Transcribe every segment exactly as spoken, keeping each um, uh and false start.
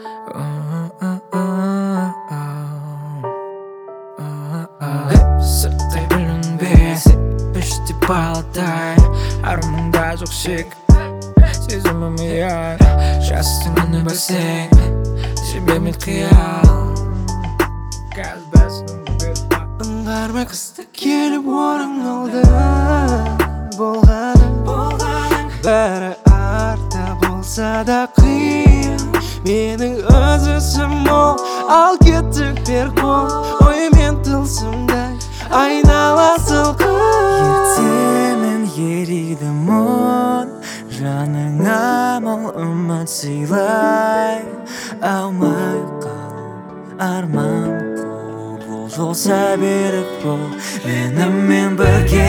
Сырттай бүлінбе Іште баладай армыңда жоқ шек Сезімім ұяң Жастың үні бассейн Жібермейді қиял Аңғармай қысты келіп орын алды Болғаның бәрі артта болса да қиын Менің өз ісім ол Ал кеттік бер қол Оймен тылсымдай айнала сылқым Ертемен ериді мұң Жаныңа мол үміт сыйлай Алмай қал арман қол Бұл жол сәберіп бол Менімен бірге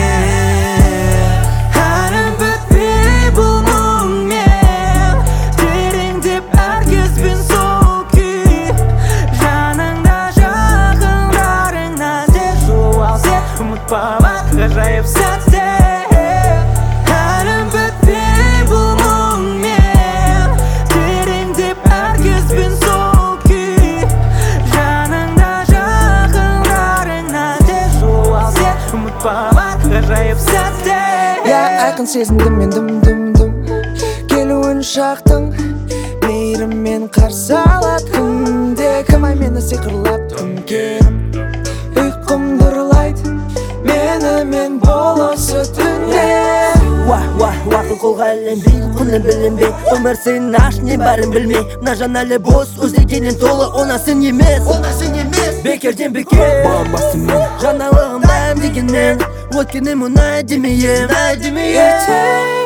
Әрі бітпей бұл мұңмен Тереңдеп әркезбен сол күй Жаныңда жақындарыңа сен жуал сен Ұмытпама ғажайып сәтте Әрі бітпей бұл мұңмен Тереңдеп әркезбен сол күй Жаныңда жақындарыңа сен жуал сен Ұмытпама ғажайып сәтте Айқын сезіндім мен дым-дым-дым Келуін шақтың мейіріммен қарсы алады күнде Кім ай мені сиқырлап түнкерім Ұйқымды ұрлайды менімен бол осы түнде Уах, уах, уақыл қолға ілінбей, құнын білінбей Өмір сенің аш не барын білмей Мына жан әлі бос, өзгенен толы Она сен емес, она сен емес Бекерден бекер, Бабасымен жаңалығым дайым дегенмен Өткенім ұнай демейім, ұнай демейім